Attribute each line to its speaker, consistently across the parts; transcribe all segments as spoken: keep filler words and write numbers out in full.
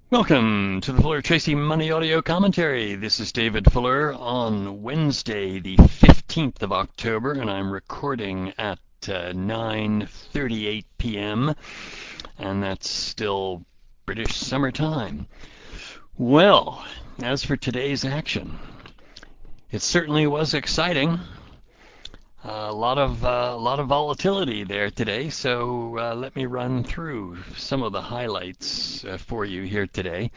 Speaker 1: Welcome to the Fuller Tracy Money Audio Commentary. This is David Fuller on Wednesday, the fifteenth of October, and I'm recording at uh, nine thirty-eight p m, and that's still British summertime. Well, as for today's action, it certainly was exciting. A lot of uh, a lot of volatility there today, so uh, let me run through some of the highlights uh, for you here today.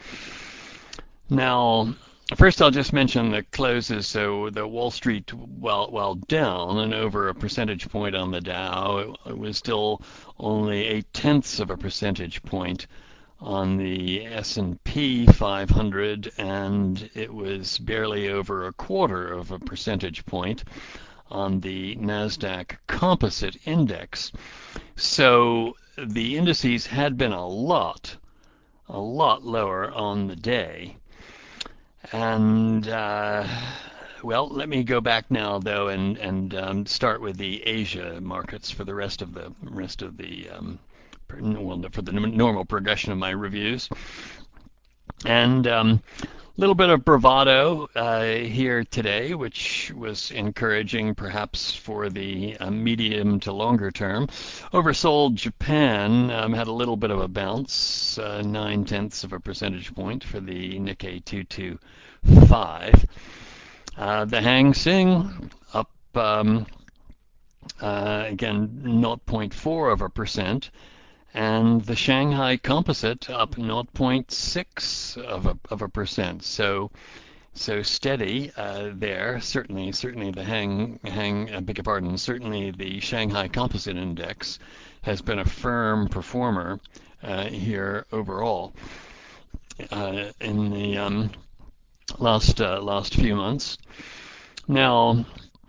Speaker 1: Now, first I'll just mention the closes. So the Wall Street, while while down and over a percentage point on the Dow, it, it was still only eight tenths of a percentage point on the S and P five hundred, and it was barely over a quarter of a percentage point on the NASDAQ Composite Index. So the indices had been a lot, a lot lower on the day. And uh, well, let me go back now though, and and um, start with the Asia markets for the rest of the rest of the um, well, for the normal progression of my reviews. And um, little bit of bravado uh, here today, which was encouraging perhaps for the uh, medium to longer term. Oversold Japan um, had a little bit of a bounce, uh, nine tenths of a percentage point for the Nikkei two twenty-five. Uh, the Hang Seng up um, uh, again zero point four of a percent, and the Shanghai Composite up zero point six of a, of a percent. So so steady uh, there. Certainly, certainly the Hang Hang. I beg your pardon. Certainly the Shanghai Composite Index has been a firm performer uh, here overall uh, in the um, last uh, last few months. Now,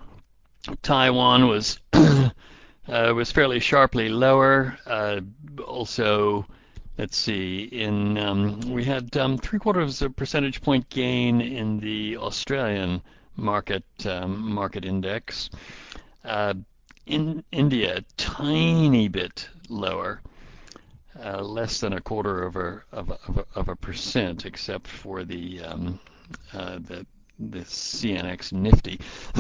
Speaker 1: Taiwan was uh, was fairly sharply lower. Uh, also, let's see, in um, we had um, three quarters of a percentage point gain in the Australian market um, market index. Uh, in India, tiny bit lower, uh, less than a quarter of a of a, of a, of a percent, except for the um, uh, the the C N X Nifty.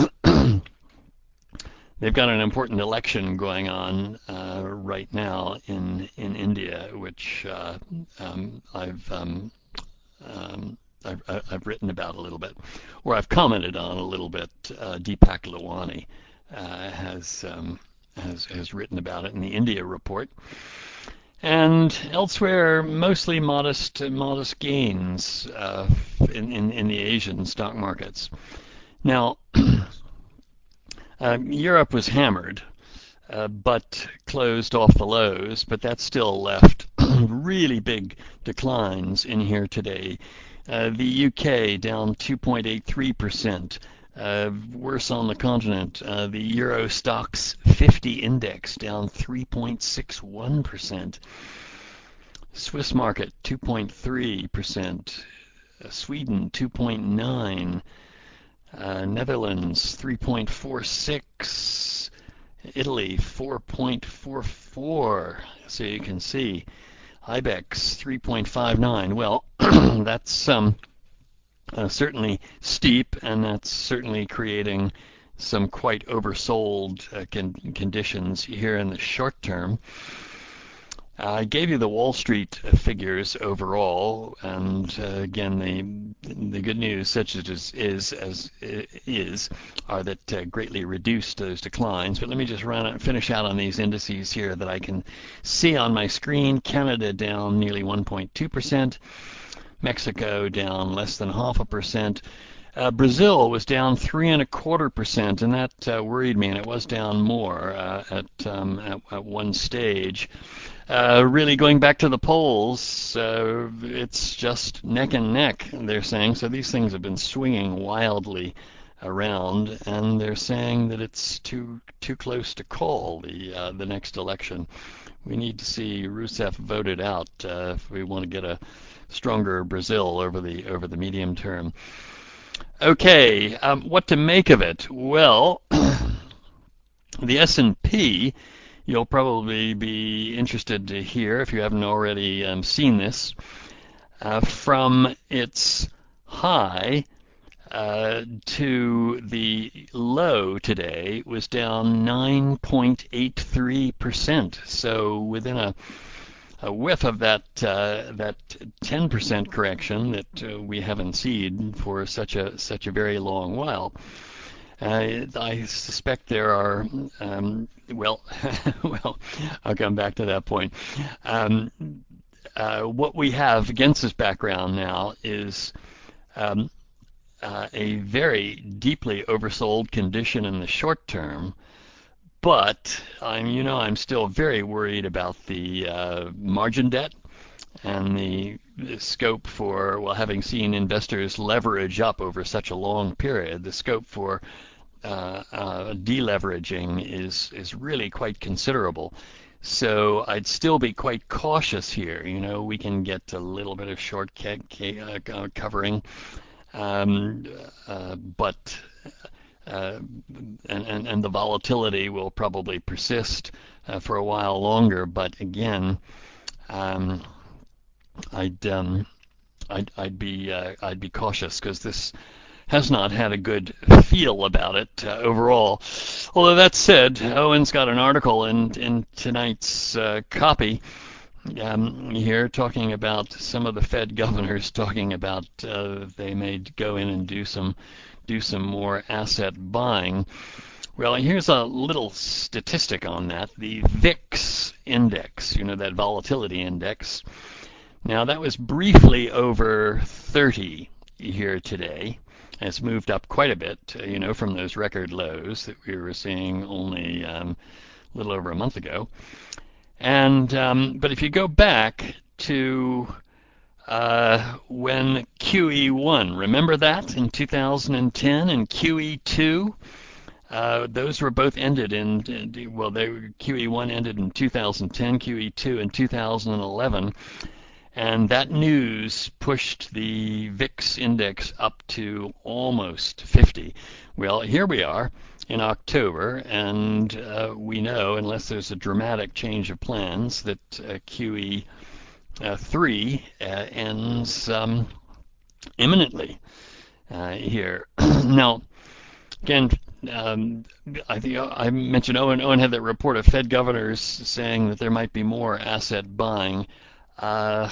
Speaker 1: They've got an important election going on uh, right now in in India, which uh, um, I've, um, um, I've I've written about a little bit, or I've commented on a little bit. Uh, Deepak Lawani uh, has um, has has written about it in the India report, and elsewhere mostly modest modest gains uh, in, in in the Asian stock markets. Now. Uh, Europe was hammered, uh, but closed off the lows, but that still left really big declines in here today. Uh, the U K down two point eight three percent, uh, worse on the continent. Uh, the Euro Stoxx fifty index down three point six one percent. Swiss market two point three percent. Uh, Sweden two point nine percent. Uh, Netherlands three point four six, Italy four point four four. So you can see Ibex three point five nine. Well, that's um, uh, certainly steep, and that's certainly creating some quite oversold uh, con- conditions here in the short term. I gave you the Wall Street figures overall, and uh, again, the the good news, such as is, is as is, are that uh, greatly reduced those declines. But let me just run finish out on these indices here that I can see on my screen. Canada down nearly one point two percent, Mexico down less than half a percent. Uh, Brazil was down three and a quarter percent, and that uh, worried me, and it was down more uh, at, um, at at one stage. Uh, really going back to the polls, uh, it's just neck and neck, they're saying. So these things have been swinging wildly around, and they're saying that it's too too close to call the uh, the next election. We need to see Rousseff voted out uh, if we want to get a stronger Brazil over the over the medium term. Okay, um, what to make of it? Well, the S and P, you'll probably be interested to hear if you haven't already um, seen this. uh, from its high uh, to the low today was down nine point eight three percent. So within a, a whiff of that uh, that ten percent correction that uh, we haven't seen for such a such a very long while. Uh, I suspect there are, um, well, well, I'll come back to that point. Um, uh, what we have against this background now is um, uh, a very deeply oversold condition in the short term, but I'm, you know, I'm still very worried about the uh, margin debt and the, the scope for, well, having seen investors leverage up over such a long period, the scope for uh, uh, deleveraging is is really quite considerable. So I'd still be quite cautious here. You know, we can get a little bit of short ca- ca- uh, covering, um, uh, but uh, and, and and the volatility will probably persist uh, for a while longer. But again, um, I'd um, I'd I'd be uh, I'd be cautious because this has not had a good feel about it uh, overall. Although that said, Owen's got an article in in tonight's uh, copy um, here talking about some of the Fed governors talking about uh, they may go in and do some do some more asset buying. Well, here's a little statistic on that. The V I X index, you know, that volatility index. Now that was briefly over thirty here today. It's moved up quite a bit, uh, you know, from those record lows that we were seeing only um, a little over a month ago. And um, but if you go back to uh, when Q E one, remember that in two thousand ten, and Q E two, uh, those were both ended in, well, they Q E one ended in two thousand ten, Q E two in two thousand eleven. And that news pushed the V I X index up to almost fifty. Well, here we are in October, and uh, we know, unless there's a dramatic change of plans, that uh, Q E three uh, ends um, imminently uh, here. Now, again, um, I think I mentioned Owen. Owen had that report of Fed governors saying that there might be more asset buying. Uh,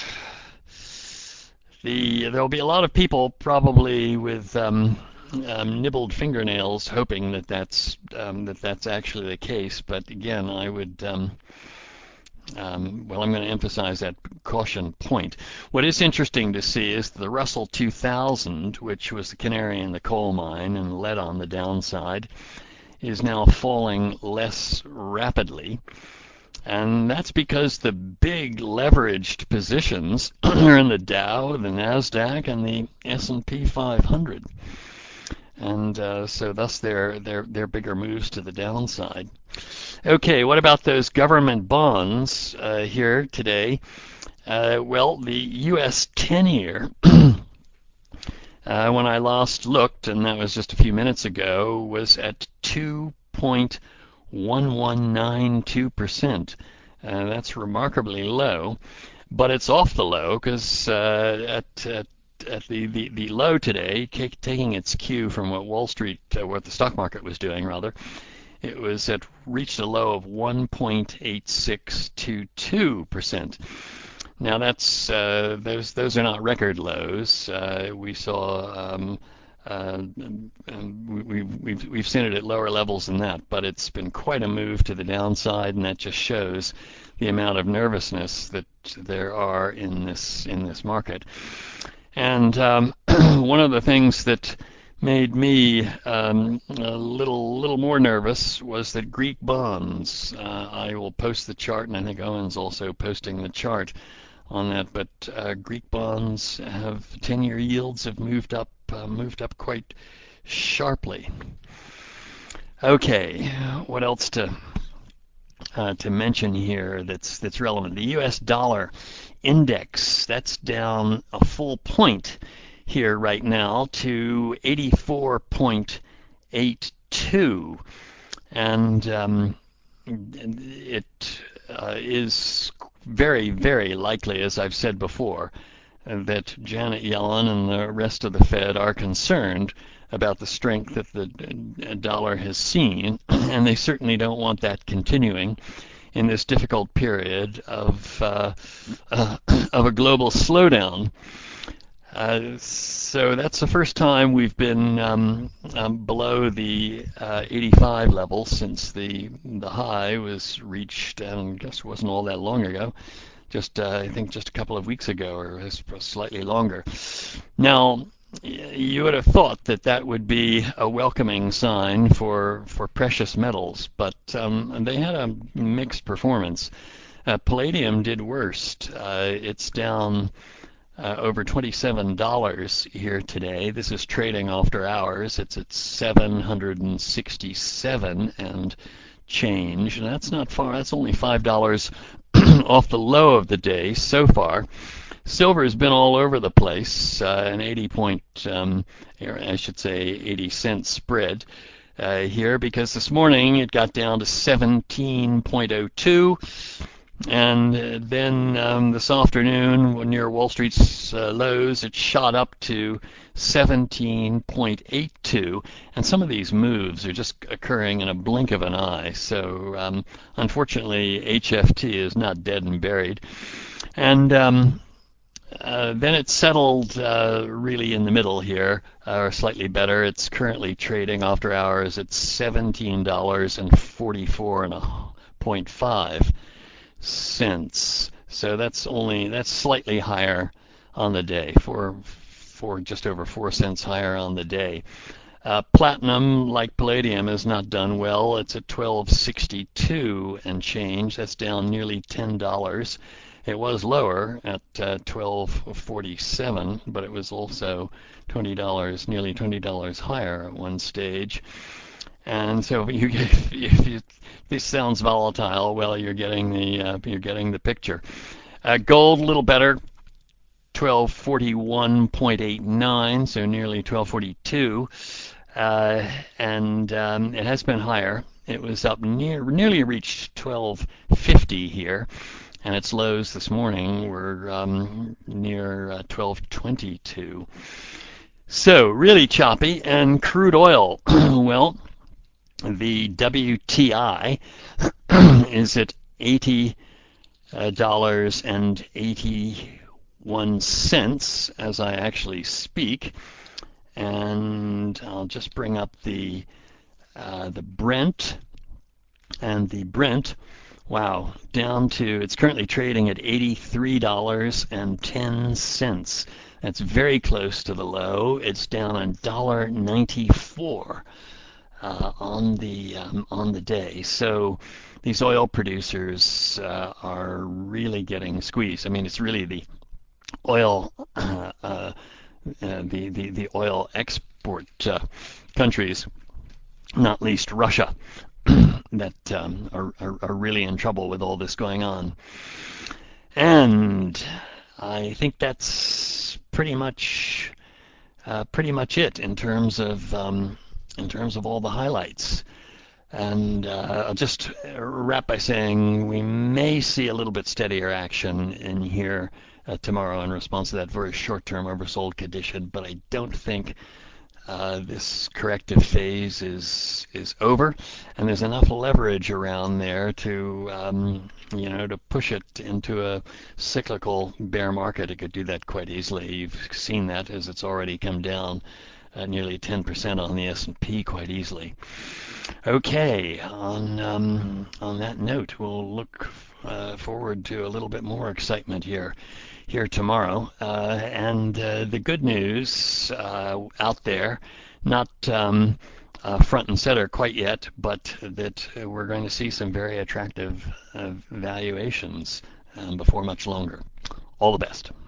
Speaker 1: the There'll be a lot of people probably with um, um, nibbled fingernails hoping that that's um, that that's actually the case. But again, I would. Um, um, well, I'm going to emphasize that caution point. What is interesting to see is the Russell two thousand, which was the canary in the coal mine and led on the downside, is now falling less rapidly. And that's because the big leveraged positions are in the Dow, the Nasdaq, and the S and P five hundred. And uh, so thus their, their, their bigger moves to the downside. Okay, what about those government bonds uh, here today? Uh, well, the U S ten-year, uh, when I last looked, and that was just a few minutes ago, was at two point one one nine two percent. Uh, that's remarkably low, but it's off the low because uh, at, at at the, the, the low today, taking its cue from what Wall Street, uh, what the stock market was doing rather, it was at reached a low of one point eight six two two percent. Now that's uh, those those are not record lows. Uh, we saw um, uh, we, we've we've seen it at lower levels than that, but it's been quite a move to the downside, and that just shows the amount of nervousness that there are in this in this market. And um, one of the things that made me um, a little little more nervous was that Greek bonds. Uh, I will post the chart, and I think Owen's also posting the chart on that. But uh, Greek bonds have ten-year yields have moved up uh, moved up quite sharply. Okay, what else to uh, to mention here that's that's relevant? The U S dollar index, that's down a full point here right now to eighty-four point eight two, and um, it uh, is very, very likely, as I've said before, that Janet Yellen and the rest of the Fed are concerned about the strength that the dollar has seen, and they certainly don't want that continuing in this difficult period of uh, uh, of a global slowdown. Uh, so that's the first time we've been um, um, below the uh, eighty-five level since the the high was reached, and I guess it wasn't all that long ago. Just uh, I think just a couple of weeks ago, or slightly longer. Now, you would have thought that that would be a welcoming sign for for precious metals, but um, they had a mixed performance. Uh, palladium did worst. Uh, it's down uh, over twenty-seven dollars here today. This is trading after hours. It's at seven hundred sixty-seven and change, and that's not far. That's only five dollars off the low of the day so far. Silver has been all over the place, uh, an eighty point, um, I should say eighty cent spread uh, here, because this morning it got down to seventeen oh two, and then um, this afternoon near Wall Street's uh, lows it shot up to seventeen eight two, and some of these moves are just occurring in a blink of an eye. So um, unfortunately H F T is not dead and buried, and um, Uh, then it settled uh, really in the middle here, uh, or slightly better. It's currently trading after hours at seventeen dollars and forty-four point five cents. So that's only that's slightly higher on the day, for for just over four cents higher on the day. Uh, platinum, like palladium, has not done well. It's at twelve sixty-two and change. That's down nearly ten dollars. It was lower at uh, twelve forty-seven, but it was also twenty dollars, nearly twenty dollars higher at one stage. And so if, you, if you, this sounds volatile, well, you're getting the uh, you're getting the picture. Uh, gold, a little better, twelve forty-one point eight nine, so nearly twelve forty-two, uh, and um, it has been higher. It was up near nearly reached twelve fifty here. And its lows this morning were um, near uh, twelve twenty-two. So really choppy. And crude oil, well, the W T I is at eighty dollars and eighty-one cents as I actually speak. And I'll just bring up the uh, the Brent, and the Brent. Wow, down to, it's currently trading at eighty-three dollars and ten cents. That's very close to the low. It's down one dollar ninety-four uh, on the um, on the day. So these oil producers uh, are really getting squeezed. I mean, it's really the oil uh, uh, uh, the, the the oil export uh, countries, not least Russia, that um, are, are, are really in trouble with all this going on. And I think that's pretty much uh, pretty much it in terms of um, in terms of all the highlights. And uh, I'll just wrap by saying we may see a little bit steadier action in here uh, tomorrow in response to that very short-term oversold condition, but I don't think Uh, this corrective phase is is over, and there's enough leverage around there to um, you know to push it into a cyclical bear market. It could do that quite easily. You've seen that as it's already come down uh, nearly ten percent on the S and P quite easily. Okay, on um, on that note, we'll look uh, forward to a little bit more excitement here here tomorrow. Uh, and uh, the good news uh, out there, not um, uh, front and center quite yet, but that we're going to see some very attractive uh, valuations um, before much longer. All the best.